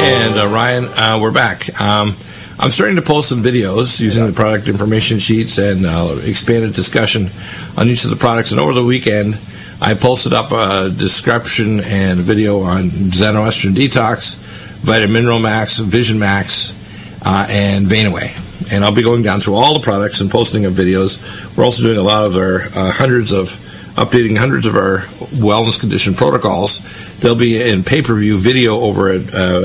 And Ryan, we're back. I'm starting to post some videos using the product information sheets and expanded discussion on each of the products. And over the weekend, I posted up a description and a video on Xenoestrogen Detox, Vitamin Mineral Max, Vision Max, and Vein-Away. And I'll be going down through all the products and posting up videos. We're also doing a lot of our updating hundreds of our wellness condition protocols. They'll be in pay-per-view video over at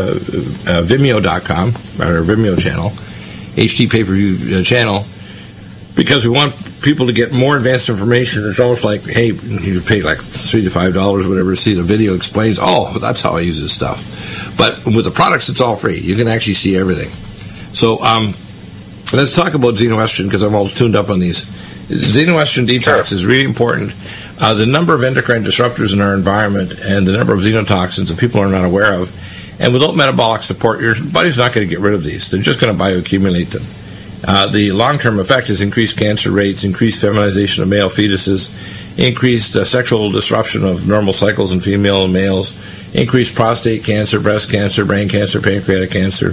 Vimeo.com, our Vimeo channel, HD pay-per-view channel, because we want people to get more advanced information. It's almost like, hey, you pay like $3 to $5, whatever, to see the video explains, oh, that's how I use this stuff. But with the products, it's all free. You can actually see everything. So let's talk about xenoestrogen, because I'm all tuned up on these. Xenoestrogen detox is really important. The number of endocrine disruptors in our environment and the number of xenotoxins that people are not aware of, and without metabolic support, your body's not going to get rid of these. They're just going to bioaccumulate them. The long-term effect is increased cancer rates, increased feminization of male fetuses, increased sexual disruption of normal cycles in female and males, increased prostate cancer, breast cancer, brain cancer, pancreatic cancer.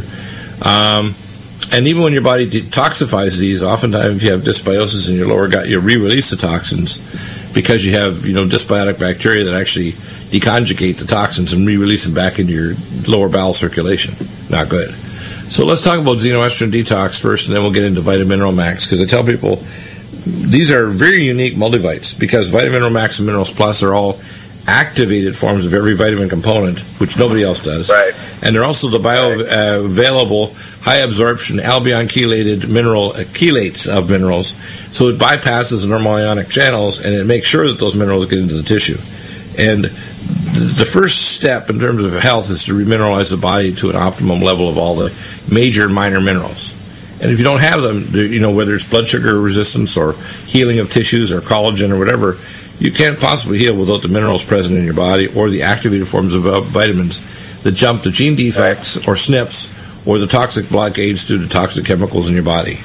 And even when your body detoxifies these, oftentimes if you have dysbiosis in your lower gut, you re-release the toxins because you have, dysbiotic bacteria that actually deconjugate the toxins and re-release them back into your lower bowel circulation. Not good. So let's talk about xenoestrogen detox first, and then we'll get into Vitamin Mineral Max, because I tell people these are very unique multivites, because Vitamin Mineral Max and Minerals Plus are all activated forms of every vitamin component, which nobody else does. Right. And they're also the bioavailable, high-absorption, albion-chelated mineral chelates of minerals, so it bypasses the normal ionic channels, and it makes sure that those minerals get into the tissue. And the first step in terms of health is to remineralize the body to an optimum level of all the major and minor minerals. And if you don't have them, whether it's blood sugar resistance or healing of tissues or collagen or whatever, you can't possibly heal without the minerals present in your body or the activated forms of vitamins that jump the gene defects or SNPs or the toxic blockades due to toxic chemicals in your body.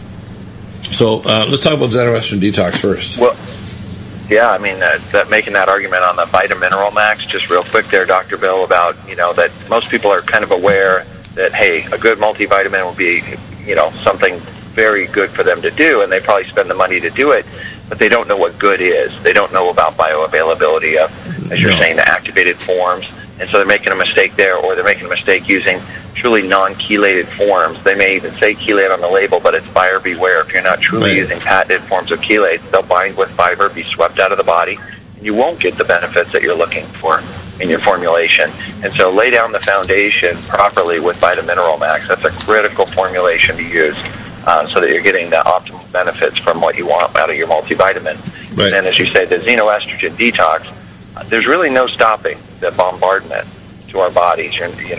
So let's talk about xenoestrogen detox first. Well, yeah, I mean, making that argument on the Vitamin Mineral Max, just real quick there, Dr. Bill, about, that most people are kind of aware that, hey, a good multivitamin will be, something very good for them to do, and they probably spend the money to do it, but they don't know what good is. They don't know about bioavailability of, as you're saying, the activated forms, and so they're making a mistake there, or they're making a mistake using truly non-chelated forms. They may even say chelate on the label, but it's buyer beware. If you're not truly using patented forms of chelates, they'll bind with fiber, be swept out of the body, and you won't get the benefits that you're looking for in your formulation. And so lay down the foundation properly with Vitamin Mineral Max. That's a critical formulation to use so that you're getting the optimal benefits from what you want out of your multivitamin. Right. And then, as you say, the xenoestrogen detox, there's really no stopping the bombardment to our bodies.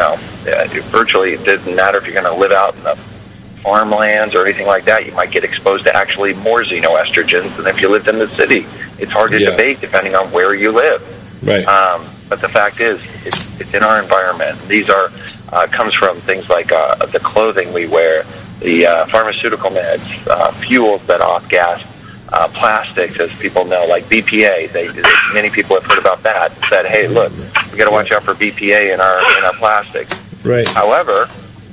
Virtually, it doesn't matter if you're going to live out in the farmlands or anything like that. You might get exposed to actually more xenoestrogens than if you lived in the city. It's hard to debate depending on where you live. Right. But the fact is, it's in our environment. These are comes from things like the clothing we wear, the pharmaceutical meds, fuels that off-gas, plastics, as people know, like BPA. Many people have heard about that and said, hey, look, we got to watch out for BPA in our plastics. Right. However,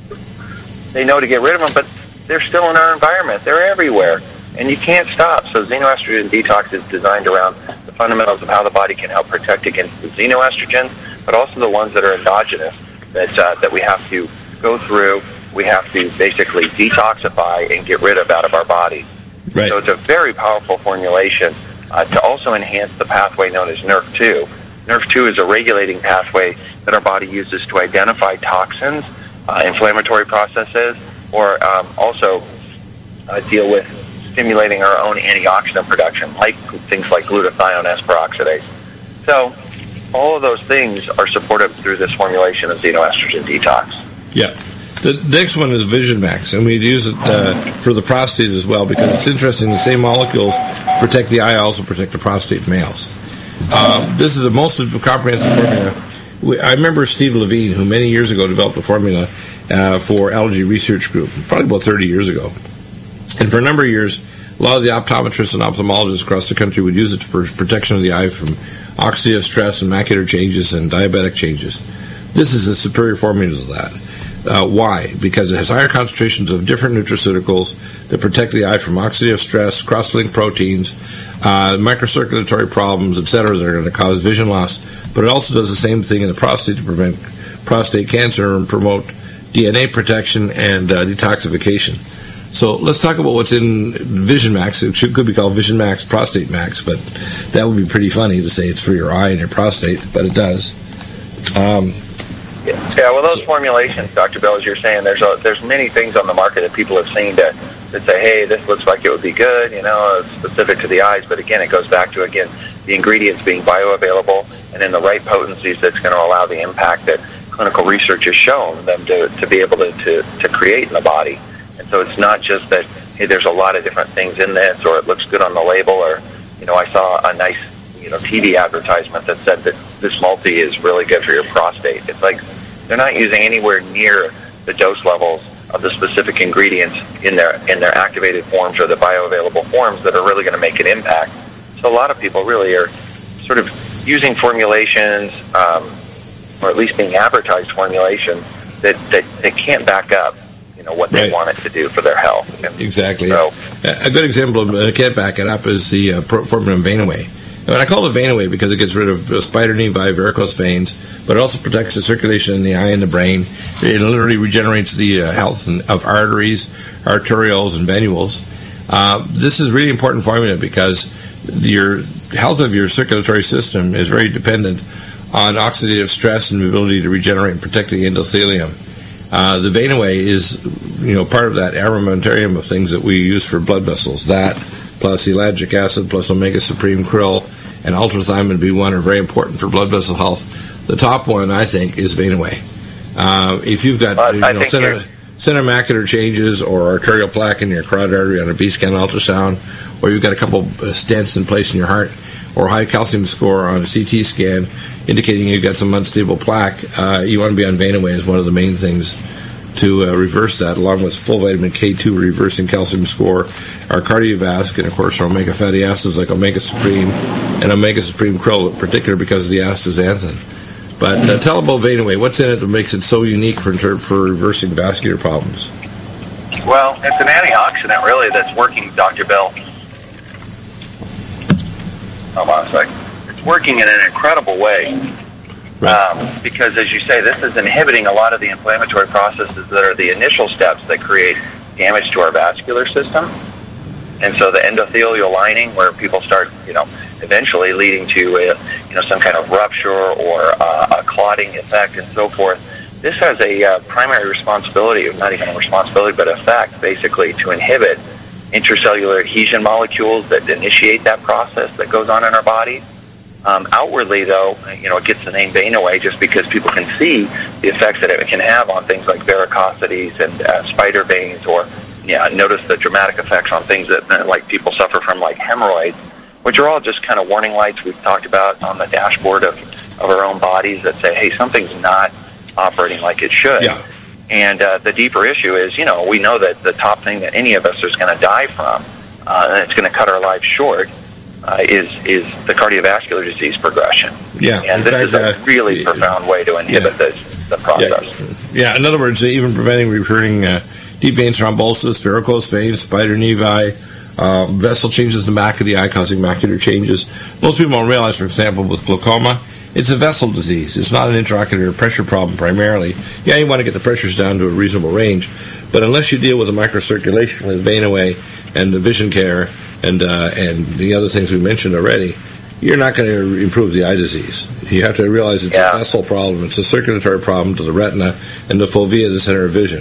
they know to get rid of them, but they're still in our environment. They're everywhere, and you can't stop. So xenoestrogen detox is designed around the fundamentals of how the body can help protect against the xenoestrogens, but also the ones that are endogenous that we have to go through. We have to basically detoxify and get rid of out of our body. Right. So it's a very powerful formulation to also enhance the pathway known as NRF2. NRF2 is a regulating pathway that our body uses to identify toxins, inflammatory processes, or also deal with stimulating our own antioxidant production, like things like glutathione S peroxidase. So all of those things are supported through this formulation of xenoestrogen detox. Yeah. The next one is Vision Max, and we use it for the prostate as well, because it's interesting. The same molecules protect the eye, also protect the prostate in males. This is the most comprehensive formula. I remember Steve Levine, who many years ago developed a formula for Allergy Research Group, probably about 30 years ago. And for a number of years, a lot of the optometrists and ophthalmologists across the country would use it for protection of the eye from oxidative stress and macular changes and diabetic changes. This is a superior formula to that. Why? Because it has higher concentrations of different nutraceuticals that protect the eye from oxidative stress, cross-linked proteins, microcirculatory problems, etc. that are going to cause vision loss. But it also does the same thing in the prostate to prevent prostate cancer and promote DNA protection and detoxification. So let's talk about what's in Vision Max. It could be called Vision Max Prostate Max, but that would be pretty funny to say it's for your eye and your prostate, but it does. Yeah, well, those formulations, Dr. Bell, as you're saying, there's many things on the market that people have seen that say, hey, this looks like it would be good, it's specific to the eyes. But again, it goes back to, the ingredients being bioavailable and in the right potencies that's going to allow the impact that clinical research has shown them to be able to create in the body. And so it's not just that, hey, there's a lot of different things in this, or it looks good on the label, or, I saw a nice, TV advertisement that said that this multi is really good for your prostate. It's like they're not using anywhere near the dose levels of the specific ingredients in their activated forms or the bioavailable forms that are really going to make an impact. So a lot of people really are sort of using formulations, or at least being advertised formulations that can't back up, what they want it to do for their health. And exactly. So, a good example, and I can't back it up, is the formula Venaway. And I call it Venaway because it gets rid of spider nevi, varicose veins, but it also protects the circulation in the eye and the brain. It literally regenerates the health of arteries, arterioles, and venules. This is really important formula because your health of your circulatory system is very dependent on oxidative stress and the ability to regenerate and protect the endothelium. The Venaway is, part of that armamentarium of things that we use for blood vessels. That, plus ellagic acid, plus omega supreme krill, and ultrathymine B1 are very important for blood vessel health. The top one, I think, is Venaway. If you've got center macular changes or arterial plaque in your carotid artery on a B-scan ultrasound, or you've got a couple stents in place in your heart, or high calcium score on a CT scan indicating you've got some unstable plaque, you want to be on Venaway as one of the main things to reverse that, along with full vitamin K2 reversing calcium score, our cardiovasc, and of course our omega fatty acids like omega supreme and omega supreme krill, in particular because of the astaxanthin. But tell about Venaway. What's in it that makes it so unique for reversing vascular problems? Well, it's an antioxidant, really, that's working, Dr. Bell. Hold on a second. It's working in an incredible way. Right. Because, as you say, this is inhibiting a lot of the inflammatory processes that are the initial steps that create damage to our vascular system. And so the endothelial lining, where people start, eventually leading to some kind of rupture or a clotting effect and so forth. This has a primary responsibility, not even a responsibility, but effect, basically, to inhibit intracellular adhesion molecules that initiate that process that goes on in our body. Outwardly, though, it gets the name Venaway just because people can see the effects that it can have on things like varicosities and spider veins, or notice the dramatic effects on things that like people suffer from, like hemorrhoids, which are all just kind of warning lights we've talked about on the dashboard of our own bodies that say, hey, something's not operating like it should. Yeah. And the deeper issue is, we know that the top thing that any of us is going to die from, and it's going to cut our lives short, is the cardiovascular disease progression. Yeah, and this is a really profound way to inhibit the process. Yeah, in other words, even preventing recurring deep vein thrombosis, varicose veins, spider nevi, vessel changes in the back of the eye causing macular changes. Most people don't realize, for example, with glaucoma, it's a vessel disease. It's not an intraocular pressure problem primarily. Yeah, you want to get the pressures down to a reasonable range, but unless you deal with the microcirculation with Venaway and the vision care and the other things we mentioned already, you're not going to improve the eye disease. You have to realize it's a vessel problem. It's a circulatory problem to the retina and the fovea, the center of vision.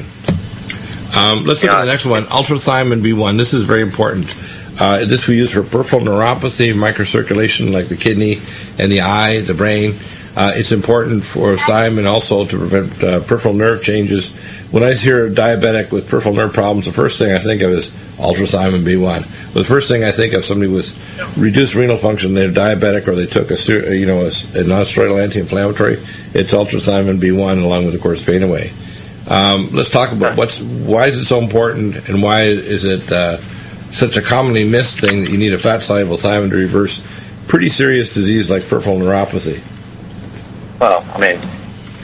Let's look at the next one, ultrathymine B1. This is very important. This we use for peripheral neuropathy, microcirculation like the kidney and the eye, the brain. It's important for thiamine also to prevent peripheral nerve changes. When I hear a diabetic with peripheral nerve problems, the first thing I think of is ultrathymine B1. Well, the first thing I think of somebody with reduced renal function, they're diabetic, or they took a non-steroidal anti-inflammatory. It's ultrathymine B1 along with, of course, Venaway. Let's talk about why is it so important, and why is it such a commonly missed thing that you need a fat-soluble thiamine to reverse pretty serious disease like peripheral neuropathy? Well, I mean,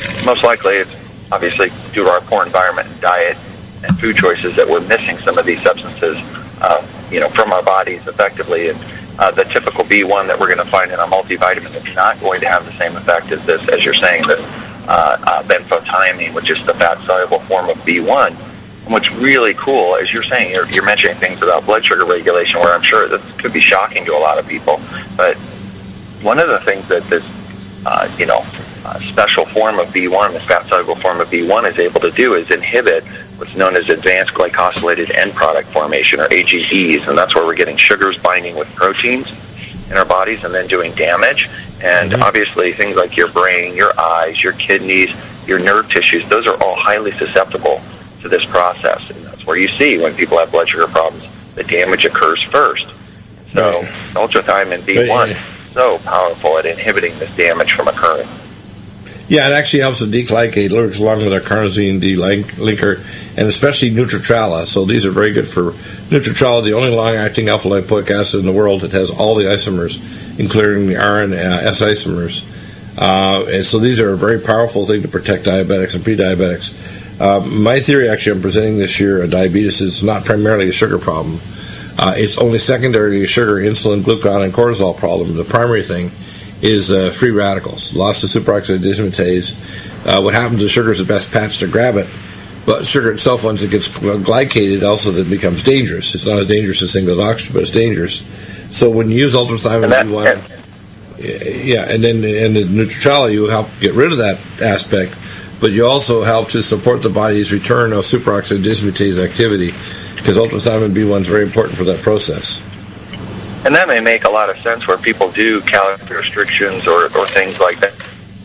most likely it's obviously due to our poor environment and diet and food choices that we're missing some of these substances, from our bodies effectively. And the typical B1 that we're going to find in a multivitamin is not going to have the same effect as this, as you're saying, this benfotiamine, which is the fat-soluble form of B1. And what's really cool, as you're saying, you're mentioning things about blood sugar regulation, where I'm sure this could be shocking to a lot of people. But one of the things that this, special form of B1, this fat-soluble form of B1, is able to do is inhibit what's known as advanced glycosylated end product formation, or AGEs, and that's where we're getting sugars binding with proteins in our bodies and then doing damage. And obviously things like your brain, your eyes, your kidneys, your nerve tissues, those are all highly susceptible to this process. And that's where you see when people have blood sugar problems, the damage occurs first. So ultrathiamine B1 is so powerful at inhibiting this damage from occurring. Yeah, it actually helps to deglycate, works along with our carnosine D-linker, and especially Nutritrala. So these are very good for Nutritrala, the only long-acting alpha-lipoic acid in the world that has all the isomers, including the R and S isomers. And so these are a very powerful thing to protect diabetics and pre-diabetics. My theory, actually, I'm presenting this year on diabetes, is not primarily a sugar problem. It's only secondarily a sugar, insulin, glucagon, and cortisol problem. The primary thing is free radicals, loss of superoxide dismutase. What happens to sugar is the best patch to grab it, but sugar itself, once it gets glycated, also then becomes dangerous. It's not as dangerous as single oxygen, but it's dangerous. So when you use ultrathiamine B1, and then in the Nutritrala, you help get rid of that aspect, but you also help to support the body's return of superoxide dismutase activity, because ultrathiamine B1 is very important for that process. And that may make a lot of sense where people do calorie restrictions or things like that,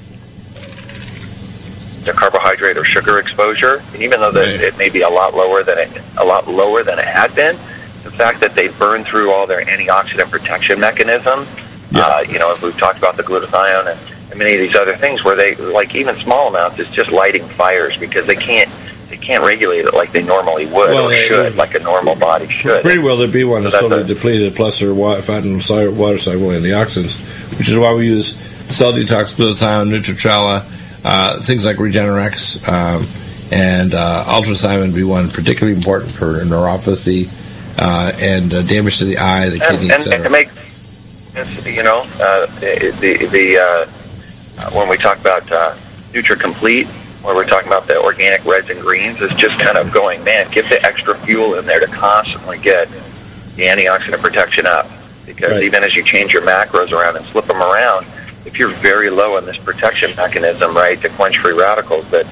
the carbohydrate or sugar exposure. And even though it may be a lot lower than it had been, the fact that they burn through all their antioxidant protection mechanisms, as we've talked about the glutathione and many of these other things, where they, like even small amounts, is just lighting fires because they can't regulate it like they normally would or should, like a normal body should. Pretty well, the B1 is totally depleted, plus their fat and water soluble antioxidants, which is why we use cell detox, glutathione, Nutritrala, things like Regenerex, and ultrathiamine B1, particularly important for neuropathy and damage to the eye, the kidney, etc. And to make, when we talk about NutriComplete, where we're talking about the organic reds and greens, is just kind of going, man, get the extra fuel in there to constantly get the antioxidant protection up. Because even as you change your macros around and flip them around, if you're very low in this protection mechanism, to quench free radicals, that,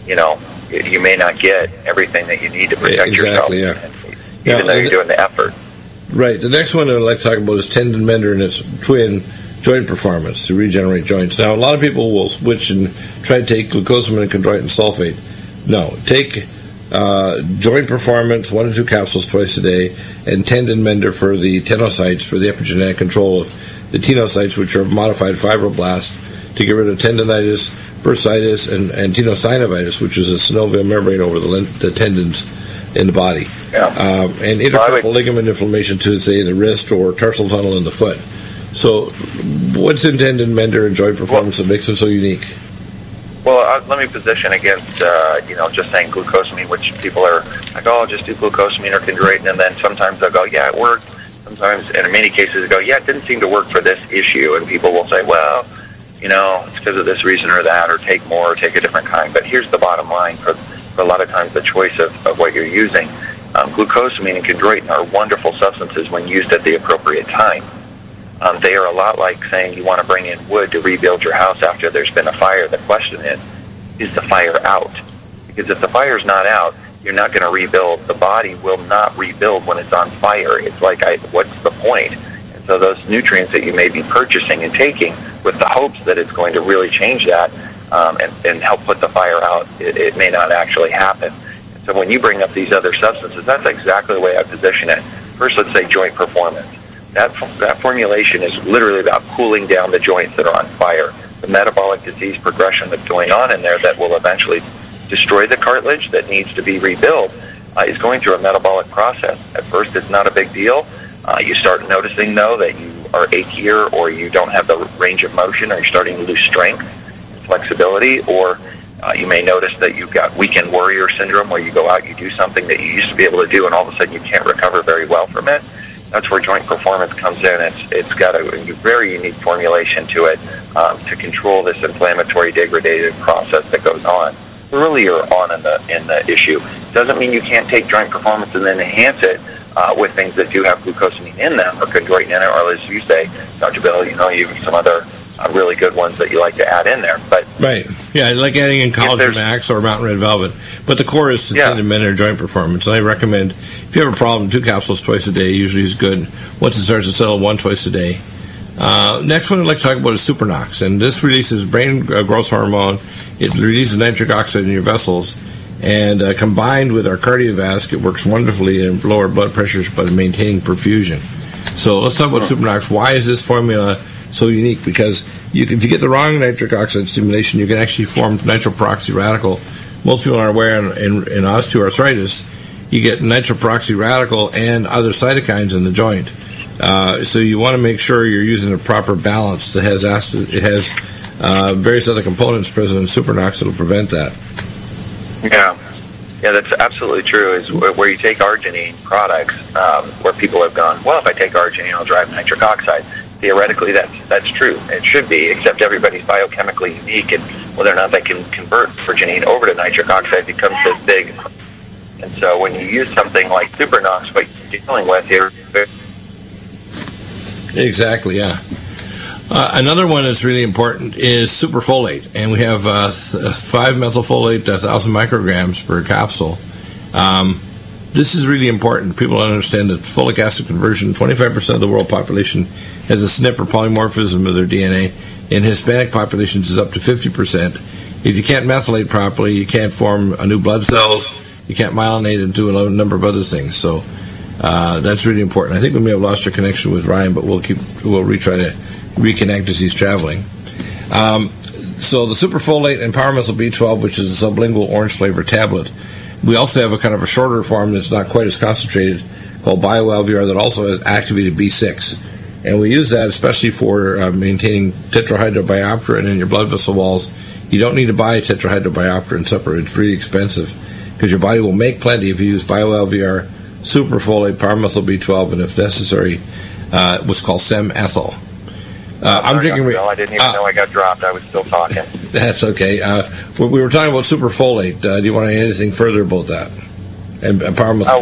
you may not get everything that you need to protect yourself, even though you're doing the effort. Right. The next one I'd like to talk about is Tendon Mender and its twin, joint performance, to regenerate joints. Now, a lot of people will switch and try to take glucosamine and chondroitin sulfate. No, take joint performance, 1 to 2 capsules twice a day, and Tendon Mender for the tenocytes, for the epigenetic control of the tenocytes, which are modified fibroblasts, to get rid of tendinitis, bursitis, and tenosynovitis, which is a synovial membrane over the tendons in the body. And intercarpal ligament inflammation, to say in the wrist or tarsal tunnel in the foot. So, what's in Tendon Mender and joint performance that makes them so unique? Well, let me position against, just saying glucosamine, which people are like, oh, I'll just do glucosamine or chondroitin, and then sometimes they'll go, yeah, it worked. Sometimes, and in many cases, they go, yeah, it didn't seem to work for this issue. And people will say, well, it's because of this reason or that, or take more, or take a different kind. But here's the bottom line for a lot of times the choice of what you're using. Glucosamine and chondroitin are wonderful substances when used at the appropriate time. They are a lot like saying you want to bring in wood to rebuild your house after there's been a fire. The question is the fire out? Because if the fire's not out, you're not going to rebuild. The body will not rebuild when it's on fire. It's like, what's the point? And so those nutrients that you may be purchasing and taking with the hopes that it's going to really change that and help put the fire out, it may not actually happen. And so when you bring up these other substances, that's exactly the way I position it. First, let's say joint performance. That formulation is literally about cooling down the joints that are on fire. The metabolic disease progression that's going on in there that will eventually destroy the cartilage that needs to be rebuilt is going through a metabolic process. At first, it's not a big deal. You start noticing, though, that you are achier or you don't have the range of motion or you're starting to lose strength. flexibility, or you may notice that you've got weekend warrior syndrome, where you go out, you do something that you used to be able to do, and all of a sudden you can't recover very well from it. That's where Joint Performance comes in. It's got a very unique formulation to it to control this inflammatory degradative process that goes on earlier on in the issue. Doesn't mean you can't take Joint Performance and then enhance it with things that do have glucosamine in them or chondroitin in it, or as you say, Dr. Bill, you have some other really good ones that you like to add in there. But right, yeah, I like adding in Collagen Max or Mountain Red Velvet. But the core is Titanium Men or Joint Performance. And I recommend, if you have a problem, 2 capsules twice a day usually is good. Once it starts to settle, 1 twice a day. Next one I'd like to talk about is Supernox, and this releases brain growth hormone. It releases nitric oxide in your vessels, and combined with our Cardiovasc, it works wonderfully in lower blood pressures by maintaining perfusion. So let's talk about Supernox. Why is this formula so unique? Because if you get the wrong nitric oxide stimulation, you can actually form nitroperoxy radical. Most people are aware in osteoarthritis, you get nitroperoxy radical and other cytokines in the joint. So you want to make sure you're using a proper balance that has various other components present in Supernox that will prevent that. Yeah, that's absolutely true. Is where you take arginine products, where people have gone, well, if I take arginine, I'll drive nitric oxide. Theoretically, that's true. It should be, except everybody's biochemically unique, and whether or not they can convert arginine over to nitric oxide becomes this big. And so when you use something like Supernox, what you're dealing with here. Exactly, yeah. Another one that's really important is superfolate, and we have 5-methylfolate, 1,000 micrograms per capsule. This is really important. People don't understand that folic acid conversion, 25% of the world population has a SNP or polymorphism of their DNA. In Hispanic populations, it's up to 50%. If you can't methylate properly, you can't form new blood cells, you can't myelinate and do a number of other things. So that's really important. I think we may have lost our connection with Ryan, but we'll retry to reconnect as he's traveling. So the superfolate and Powermethyl B12, which is a sublingual orange flavor tablet. We also have a kind of a shorter form that's not quite as concentrated called BioLVR that also has activated B6. And we use that especially for maintaining tetrahydrobiopterin in your blood vessel walls. You don't need to buy tetrahydrobiopterin separate. It's really expensive because your body will make plenty if you use BioLVR, superfolate, Powermethyl B12, and if necessary, what's called SEM-ethyl. I'm drinking. I didn't even know I got dropped. I was still talking. That's okay. We were talking about superfolate. Do you want to add anything further about that? And Powermethyl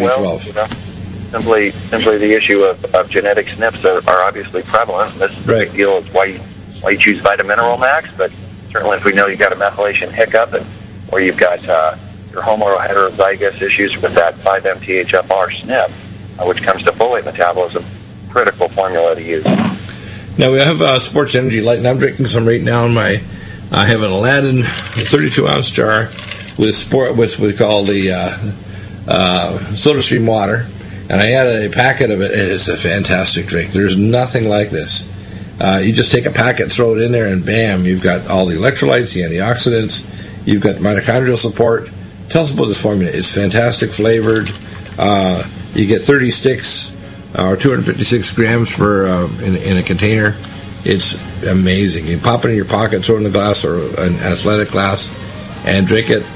B12. Simply the issue of genetic SNPs are obviously prevalent. This is the big deal. Is why you choose Vitamineral Max. But certainly, if we know you've got a methylation hiccup, or you've got your homoheterozygous issues with that 5-MTHFR SNP, which comes to folate metabolism, critical formula to use. Now we have Sports Energy Light, and I'm drinking some right now. I have an Aladdin 32-ounce jar with what we call the SodaStream water, and I added a packet of it, and it's a fantastic drink. There's nothing like this. You just take a packet, throw it in there, and bam, you've got all the electrolytes, the antioxidants, you've got mitochondrial support. Tell us about this formula. It's fantastic flavored. You get 30 sticks, or 256 grams per in a container. It's amazing. You pop it in your pocket, throw it in a glass or an athletic glass, and drink it.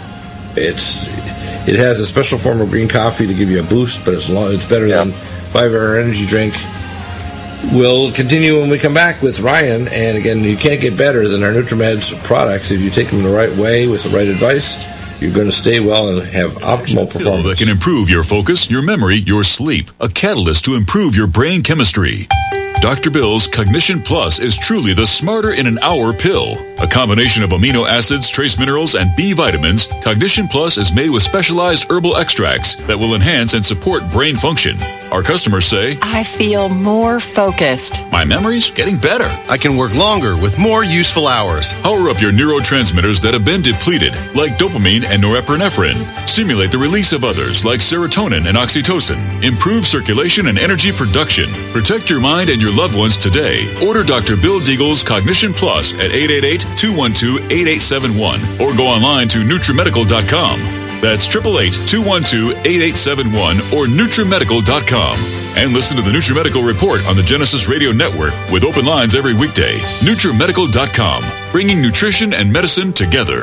It has a special form of green coffee to give you a boost, but it's better than 5-hour energy drink. We'll continue when we come back with Ryan, and again, you can't get better than our NutriMed's products if you take them the right way with the right advice. You're going to stay well and have optimal performance. That can improve your focus, your memory, your sleep. A catalyst to improve your brain chemistry. Dr. Bill's Cognition Plus is truly the smarter in an hour pill. A combination of amino acids, trace minerals, and B vitamins, Cognition Plus is made with specialized herbal extracts that will enhance and support brain function. Our customers say, I feel more focused. My memory's getting better. I can work longer with more useful hours. Power up your neurotransmitters that have been depleted, like dopamine and norepinephrine. Stimulate the release of others, like serotonin and oxytocin. Improve circulation and energy production. Protect your mind and your loved ones today. Order Dr. Bill Deagle's Cognition Plus at 888-212-8871 or go online to NutriMedical.com. That's 888-212-8871 or NutriMedical.com. And listen to the NutriMedical Report on the Genesis Radio Network with open lines every weekday. NutriMedical.com, bringing nutrition and medicine together.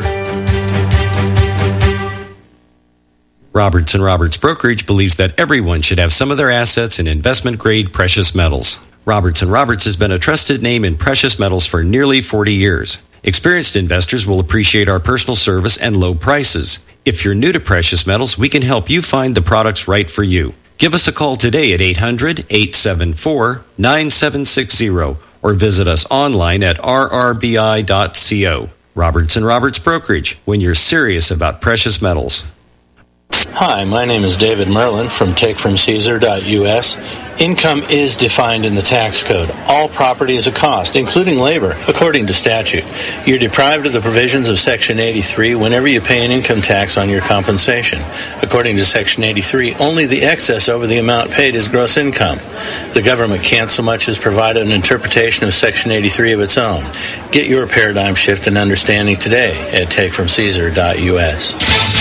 Roberts & Roberts Brokerage believes that everyone should have some of their assets in investment-grade precious metals. Roberts & Roberts has been a trusted name in precious metals for nearly 40 years. Experienced investors will appreciate our personal service and low prices. If you're new to precious metals, we can help you find the products right for you. Give us a call today at 800-874-9760 or visit us online at rrbi.co. Roberts & Roberts Brokerage, when you're serious about precious metals. Hi, my name is David Merlin from takefromcaesar.us. Income is defined in the tax code. All property is a cost, including labor, according to statute. You're deprived of the provisions of Section 83 whenever you pay an income tax on your compensation. According to Section 83, only the excess over the amount paid is gross income. The government can't so much as provide an interpretation of Section 83 of its own. Get your paradigm shift and understanding today at takefromcaesar.us.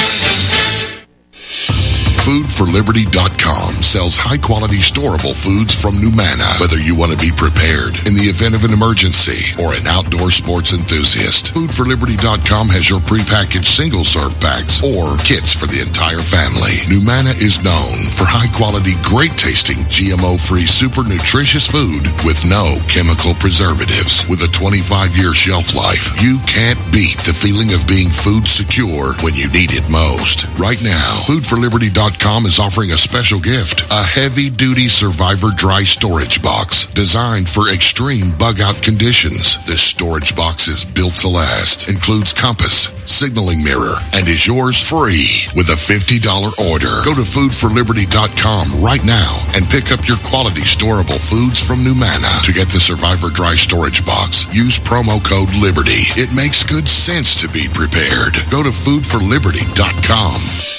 FoodForLiberty.com sells high-quality storable foods from Numana. Whether you want to be prepared in the event of an emergency or an outdoor sports enthusiast, FoodForLiberty.com has your prepackaged single-serve packs or kits for the entire family. Numana is known for high-quality, great-tasting, GMO-free, super nutritious food with no chemical preservatives. With a 25-year shelf life, you can't beat the feeling of being food secure when you need it most. Right now, FoodForLiberty.com is offering a special gift, a heavy-duty Survivor dry storage box designed for extreme bug-out conditions. This storage box is built to last, includes compass, signaling mirror, and is yours free with a $50 order. Go to foodforliberty.com right now and pick up your quality storable foods from Numana. To get the Survivor dry storage box, use promo code LIBERTY. It makes good sense to be prepared. Go to foodforliberty.com.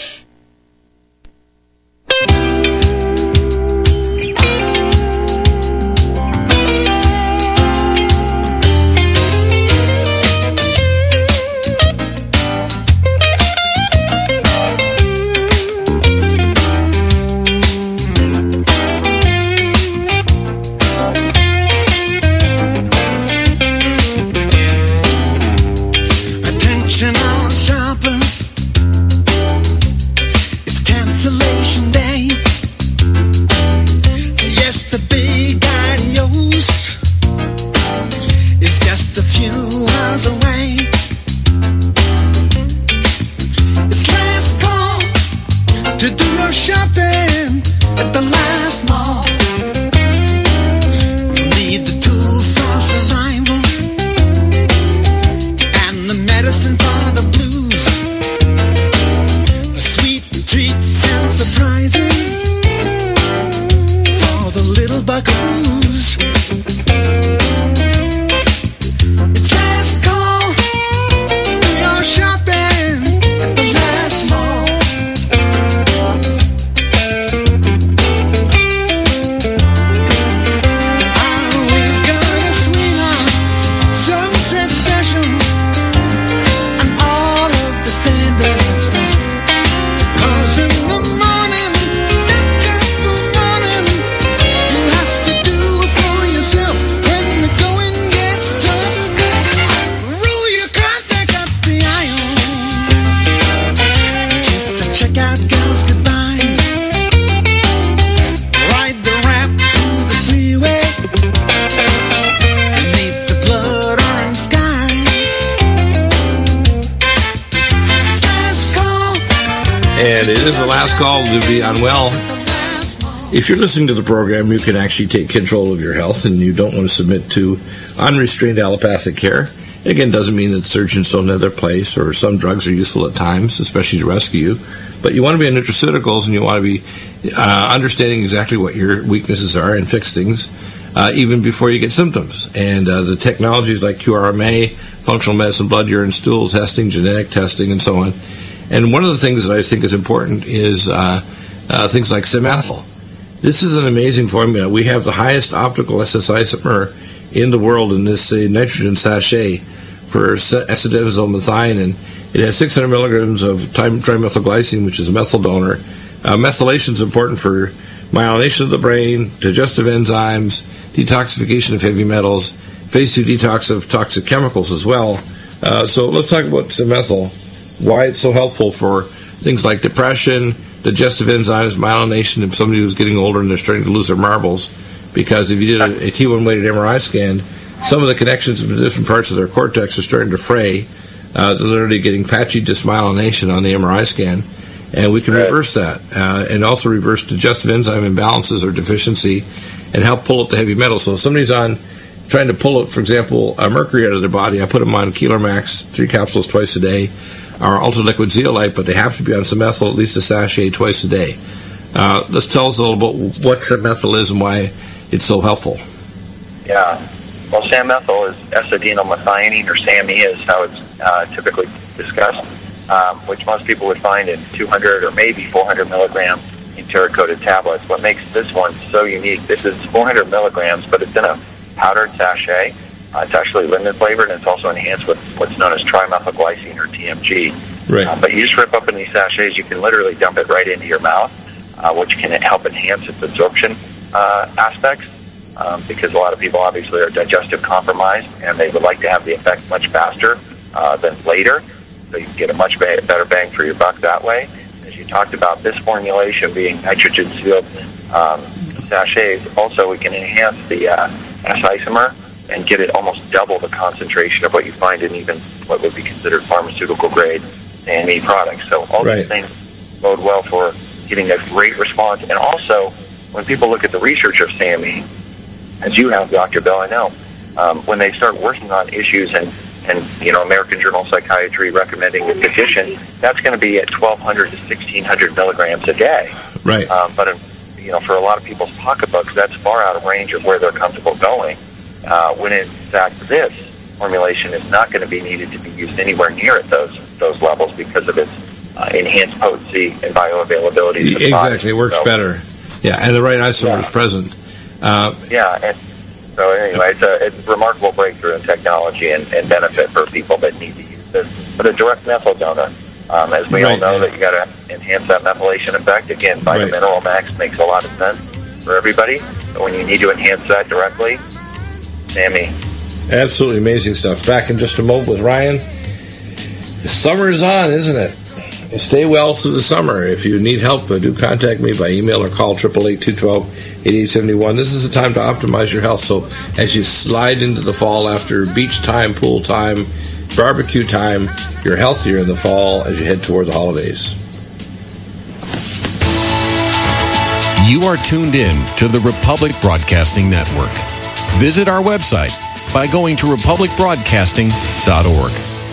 And it is the last call to be unwell. If you're listening to the program, you can actually take control of your health and you don't want to submit to unrestrained allopathic care. Again, doesn't mean that surgeons don't have their place or some drugs are useful at times, especially to rescue you. But you want to be on nutraceuticals and you want to be understanding exactly what your weaknesses are and fix things even before you get symptoms. And the technologies like QRMA, functional medicine, blood, urine, stool testing, genetic testing, and so on. And one of the things that I think is important is things like Simethyl. This is an amazing formula. We have the highest optical SSI isomer in the world in this nitrogen sachet for acetylmethionine. It has 600 milligrams of trimethylglycine, which is a methyl donor. Methylation is important for myelination of the brain, digestive enzymes, detoxification of heavy metals, phase 2 detox of toxic chemicals as well. So let's talk about Simethyl, why it's so helpful for things like depression, digestive enzymes, myelination, and somebody who's getting older and they're starting to lose their marbles. Because if you did a T1 weighted MRI scan, some of the connections in different parts of their cortex are starting to fray. They're literally getting patchy dysmyelination on the MRI scan. And we can reverse that and also reverse digestive enzyme imbalances or deficiency and help pull up the heavy metals. So if somebody's trying to pull up, for example, mercury out of their body, I put them on Keeler Max, 3 capsules twice a day, or Ultra Liquid Zeolite, but they have to be on Simethyl at least a sachet twice a day. Let's tell us a little about what Simethyl is and why it's so helpful. Yeah. Well, Simethyl is S-adenomethionine, or SAMe is how it's typically discussed, which most people would find in 200 or maybe 400 milligram enteric-coated tablets. What makes this one so unique, this is 400 milligrams, but it's in a powdered sachet. It's actually lemon flavored, and it's also enhanced with what's known as trimethylglycine, or TMG. Right. But you just rip up in these sachets, you can literally dump it right into your mouth, which can help enhance its absorption aspects, because a lot of people obviously are digestive compromised, and they would like to have the effect much faster than later. So you can get a much better bang for your buck that way. As you talked about, this formulation being nitrogen-sealed sachets, also we can enhance the S-isomer and get it almost double the concentration of what you find in even what would be considered pharmaceutical-grade SAMe products. So all these things bode well for getting a great response. And also, when people look at the research of SAMe, as you have, Dr. Bell, I know, when they start working on issues and American Journal of Psychiatry recommending the addition, that's going to be at 1,200 to 1,600 milligrams a day. Right. But for a lot of people's pocketbooks, that's far out of range of where they're comfortable going. When in fact this formulation is not going to be needed to be used anywhere near at those levels because of its enhanced potency and bioavailability. Exactly, it works better. Yeah, and the right isomer is present. And so anyway, it's a remarkable breakthrough in technology and benefit for people that need to use this. But a direct methyl donor, as we all know, that you got to enhance that methylation effect. Again, Vitamineral Max makes a lot of sense for everybody. So when you need to enhance that directly, SAMe. Absolutely amazing stuff. Back in just a moment with Ryan. The summer is on, isn't it? Stay well through the summer. If you need help, do contact me by email or call 888-212-8871. This is the time to optimize your health. So as you slide into the fall after beach time, pool time, barbecue time, you're healthier in the fall as you head toward the holidays. You are tuned in to the Republic Broadcasting Network. Visit our website by going to republicbroadcasting.org.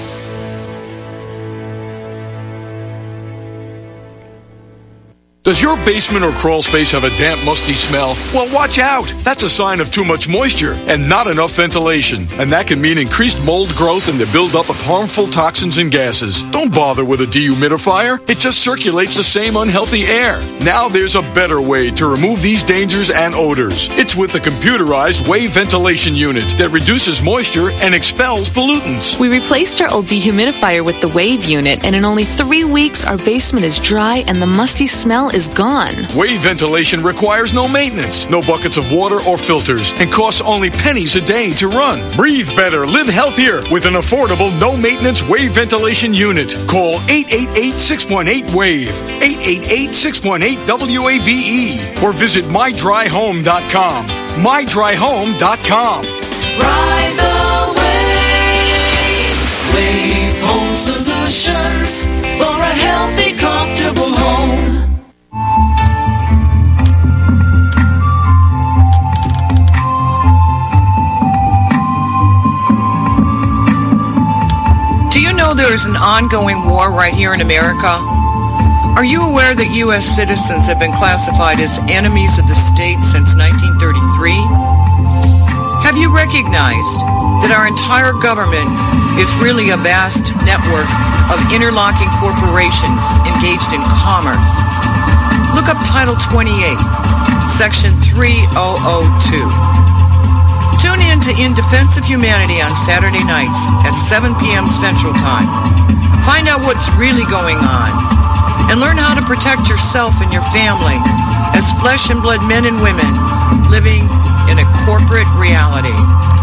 Does your basement or crawl space have a damp, musty smell? Well, watch out! That's a sign of too much moisture and not enough ventilation. And that can mean increased mold growth and the buildup of harmful toxins and gases. Don't bother with a dehumidifier. It just circulates the same unhealthy air. Now there's a better way to remove these dangers and odors. It's with the computerized Wave Ventilation Unit that reduces moisture and expels pollutants. We replaced our old dehumidifier with the Wave Unit, and in only 3 weeks, our basement is dry and the musty smell is gone. Wave ventilation requires no maintenance, no buckets of water or filters, and costs only pennies a day to run. Breathe better, live healthier with an affordable, no-maintenance Wave Ventilation Unit. Call 888-618-WAVE, 888-618-WAVE, or visit mydryhome.com. mydryhome.com. Ride the wave. Wave Home Solutions for a healthy, comfortable home. There is an ongoing war right here in America. Are you aware that U.S. citizens have been classified as enemies of the state since 1933? Have you recognized that our entire government is really a vast network of interlocking corporations engaged in commerce? Look up Title 28, Section 3002. Tune in to In Defense of Humanity on Saturday nights at 7 p.m. Central Time. Find out what's really going on and learn how to protect yourself and your family as flesh and blood men and women living in a corporate reality.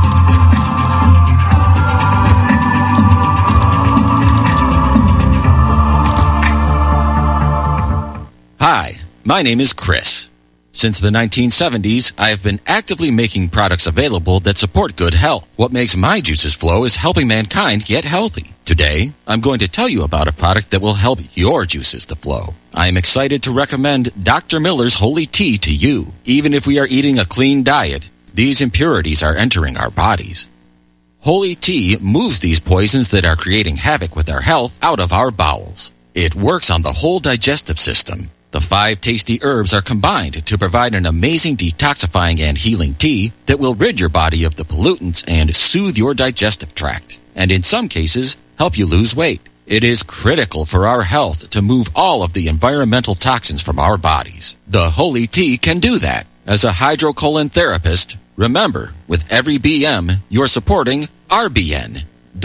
Hi, my name is Chris. Since the 1970s, I have been actively making products available that support good health. What makes my juices flow is helping mankind get healthy. Today, I'm going to tell you about a product that will help your juices to flow. I am excited to recommend Dr. Miller's Holy Tea to you. Even if we are eating a clean diet, these impurities are entering our bodies. Holy Tea moves these poisons that are creating havoc with our health out of our bowels. It works on the whole digestive system. The 5 tasty herbs are combined to provide an amazing detoxifying and healing tea that will rid your body of the pollutants and soothe your digestive tract, and in some cases, help you lose weight. It is critical for our health to move all of the environmental toxins from our bodies. The Holy Tea can do that. As a hydrocolon therapist, remember, with every BM, you're supporting RBN.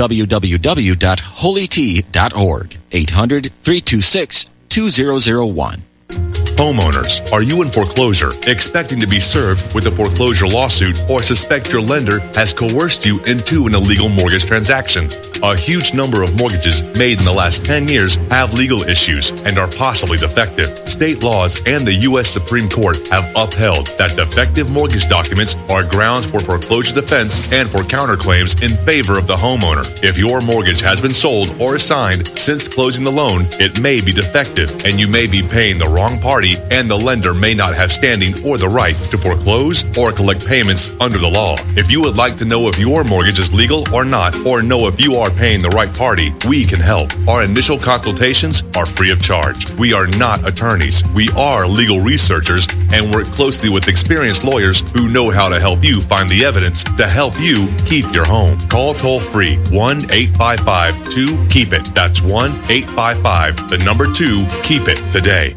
www.holytea.org. 800-326-2001. Homeowners, are you in foreclosure, expecting to be served with a foreclosure lawsuit, or suspect your lender has coerced you into an illegal mortgage transaction? A huge number of mortgages made in the last 10 years have legal issues and are possibly defective. State laws and the U.S. Supreme Court have upheld that defective mortgage documents are grounds for foreclosure defense and for counterclaims in favor of the homeowner. If your mortgage has been sold or assigned since closing the loan, it may be defective and you may be paying the wrong party, and the lender may not have standing or the right to foreclose or collect payments under the law. If you would like to know if your mortgage is legal or not, or know if you are paying the right party, we can help. Our initial consultations are free of charge. We are not attorneys. We are legal researchers and work closely with experienced lawyers who know how to help you find the evidence to help you keep your home. Call toll-free 1-855-2-KEEP-IT. That's 1-855-2-KEEP-IT today.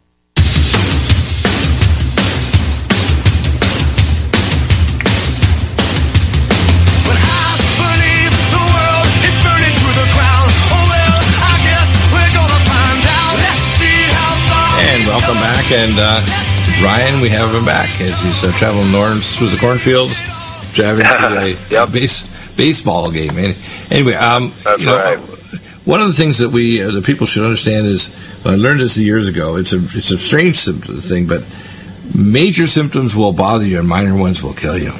Welcome back, and Ryan, we have him back as he's traveling north through the cornfields, driving to a baseball game. Anyway, That's right. One of the things that the people should understand is, I learned this years ago. It's a strange thing, but major symptoms will bother you, and minor ones will kill you.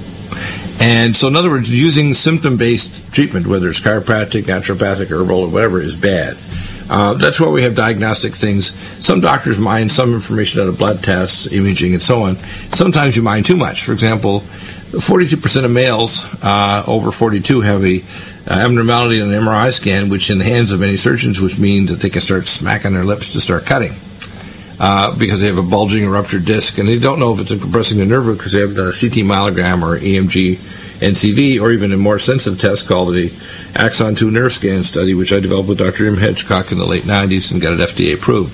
And so, in other words, using symptom-based treatment, whether it's chiropractic, naturopathic, herbal, or whatever, is bad. That's why we have diagnostic things. Some doctors mine some information out of blood tests, imaging, and so on. Sometimes you mine too much. For example, 42% of males over 42 have a abnormality on an MRI scan, which in the hands of many surgeons would mean that they can start smacking their lips to start cutting because they have a bulging or ruptured disc, and they don't know if it's compressing the nerve root because they haven't done a CT myelogram or EMG NCV, or even a more sensitive test called the Axon 2 nerve scan study, which I developed with Dr. M. Hedgecock in the late 90s and got it FDA approved.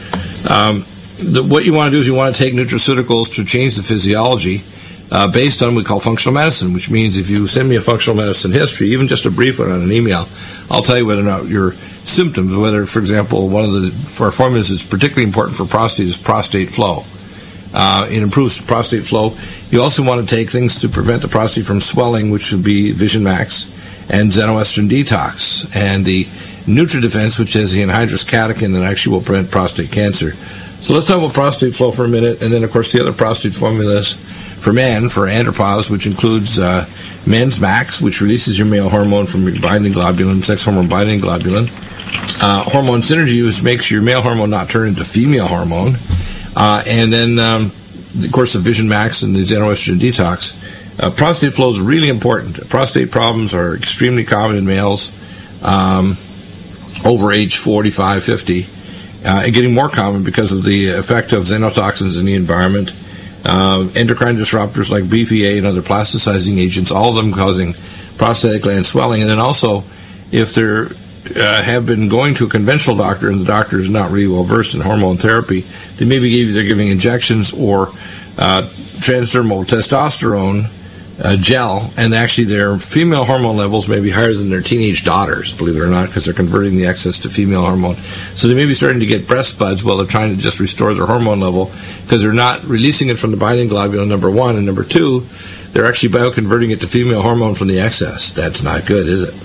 What you want to do is you want to take nutraceuticals to change the physiology based on what we call functional medicine, which means if you send me a functional medicine history, even just a brief one on an email, I'll tell you whether or not your symptoms, whether, for example, one of the formulas that's particularly important for prostate is prostate flow. It improves prostate flow. You also want to take things to prevent the prostate from swelling, which would be Vision Max and Xenoestrin Detox, and the NutriDefense, which has the anhydrous catechin that actually will prevent prostate cancer. So let's talk about prostate flow for a minute, and then, of course, the other prostate formulas for men, for andropause, which includes Men's Max, which releases your male hormone from your binding globulin, sex hormone binding globulin. Hormone Synergy, which makes your male hormone not turn into female hormone. And then, of course, the Vision Max and the Xenoestrin Detox. Prostate flow is really important. Prostate problems are extremely common in males over age 45, 50, and getting more common because of the effect of xenotoxins in the environment, endocrine disruptors like BPA and other plasticizing agents, all of them causing prostatic gland swelling. And then also, if they're have been going to a conventional doctor and the doctor is not really well versed in hormone therapy, they may be either giving injections or transdermal testosterone gel, and actually their female hormone levels may be higher than their teenage daughters, believe it or not, because they're converting the excess to female hormone. So they may be starting to get breast buds while they're trying to just restore their hormone level, because they're not releasing it from the binding globulin, number one, and number two, they're actually bioconverting it to female hormone from the excess. That's not good, is it?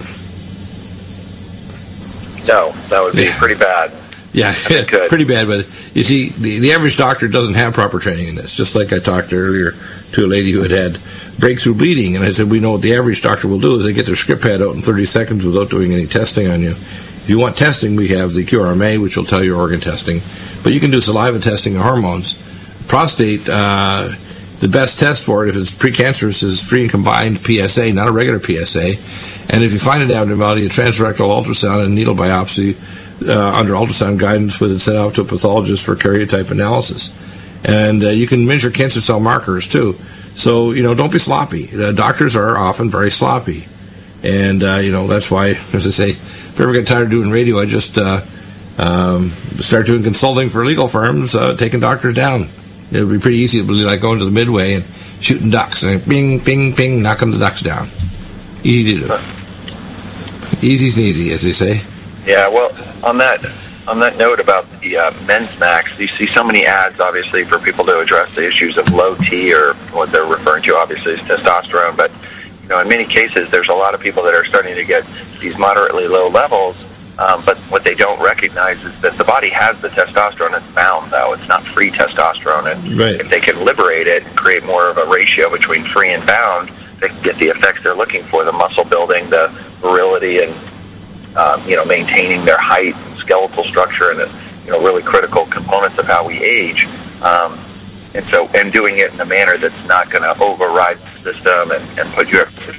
No, that would be pretty bad. Yeah, pretty bad, but you see, the average doctor doesn't have proper training in this. Just like I talked earlier to a lady who had breakthrough bleeding, and I said, we know what the average doctor will do is they get their script pad out in 30 seconds without doing any testing on you. If you want testing, we have the QRMA, which will tell you organ testing, but you can do saliva testing of hormones. Prostate, the best test for it, if it's precancerous, is free and combined PSA, not a regular PSA. And if you find an abnormality, a transrectal ultrasound and needle biopsy under ultrasound guidance with it sent out to a pathologist for karyotype analysis. And you can measure cancer cell markers, too. So, don't be sloppy. Doctors are often very sloppy. And, that's why, as I say, if I ever get tired of doing radio, I just start doing consulting for legal firms, taking doctors down. It would be pretty easy to be like going to the Midway and shooting ducks and bing, bing, bing, knocking the ducks down. Easy to do. Easy sneezy, as they say. Yeah, well, on that note about the Men's Max, you see so many ads, obviously, for people to address the issues of low T, or what they're referring to, obviously, is testosterone. But, in many cases, there's a lot of people that are starting to get these moderately low levels, but what they don't recognize is that the body has the testosterone. It's bound, though. It's not free testosterone. And if they can liberate it and create more of a ratio between free and bound, they can get the effects they're looking for, the muscle building, the virility, and maintaining their height, and skeletal structure, and really critical components of how we age. And doing it in a manner that's not going to override the system and put you at risk.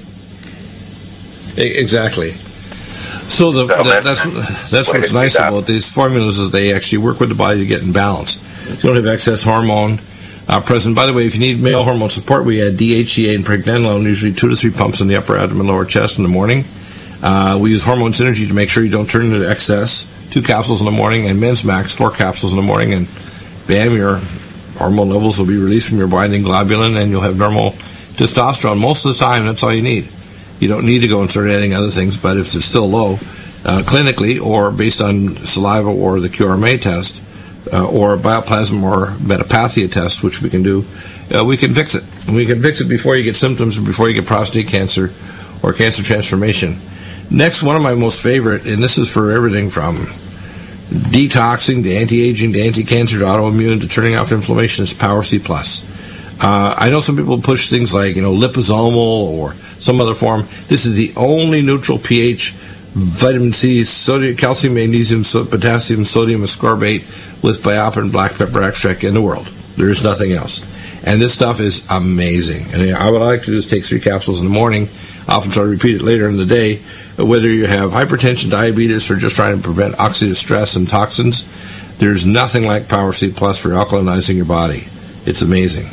Exactly. So that's what's nice about these formulas is they actually work with the body to get in balance. You don't have excess hormone present. By the way, if you need male hormone support, we add DHEA and pregnenolone, usually 2 to 3 pumps in the upper abdomen, lower chest in the morning. We use Hormone Synergy to make sure you don't turn into excess. 2 capsules in the morning, and Men's Max, 4 capsules in the morning, and bam, your hormone levels will be released from your binding globulin, and you'll have normal testosterone. Most of the time, that's all you need. You don't need to go and start adding other things, but if it's still low, clinically, or based on saliva or the QRMA test, or bioplasma or metapathia test, which we can do, we can fix it. We can fix it before you get symptoms, or before you get prostate cancer or cancer transformation. Next, one of my most favorite, and this is for everything from detoxing to anti-aging to anti-cancer to autoimmune to turning off inflammation, is Power C+. I know some people push things like, liposomal or some other form. This is the only neutral pH vitamin C, sodium, calcium, magnesium, potassium, sodium ascorbate with biotin black pepper extract in the world. There is nothing else. And this stuff is amazing. And what I like to do is take 3 capsules in the morning. I often try to repeat it later in the day. Whether you have hypertension, diabetes, or just trying to prevent oxidative stress and toxins, there's nothing like Power C Plus for alkalinizing your body. It's amazing.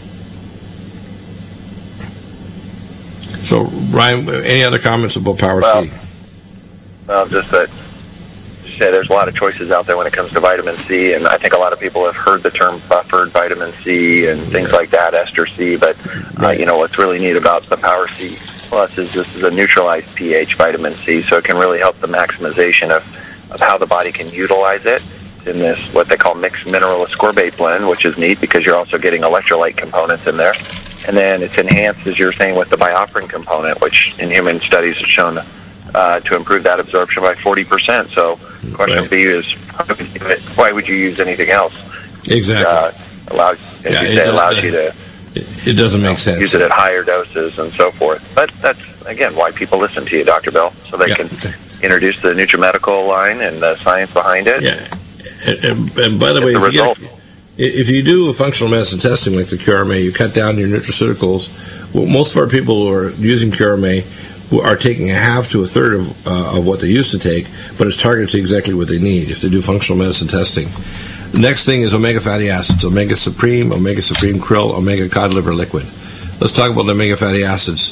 So, Ryan, any other comments about Power C? Well, just that there's a lot of choices out there when it comes to vitamin C, and I think a lot of people have heard the term buffered vitamin C and things like that, ester C, but what's really neat about the Power C Plus is this is a neutralized pH vitamin C, so it can really help the maximization of how the body can utilize it in this, what they call mixed mineral ascorbate blend, which is neat because you're also getting electrolyte components in there. And then it's enhanced, as you're saying, with the biotin component, which in human studies has shown to improve that absorption by 40%. So the question for you is, why would you use anything else? Exactly. Allows you to... It doesn't make sense. Use it at higher doses and so forth. But that's, again, why people listen to you, Dr. Bill, so they can introduce the NutriMedical line and the science behind it. Yeah. And by the way, if you do a functional medicine testing like the QRMA, you cut down your nutraceuticals. Well, most of our people who are using QRMA are taking a half to a third of what they used to take, but it's targeted to exactly what they need if they do functional medicine testing. The next thing is omega fatty acids, Omega Supreme Krill, Omega Cod Liver Liquid. Let's talk about the omega fatty acids.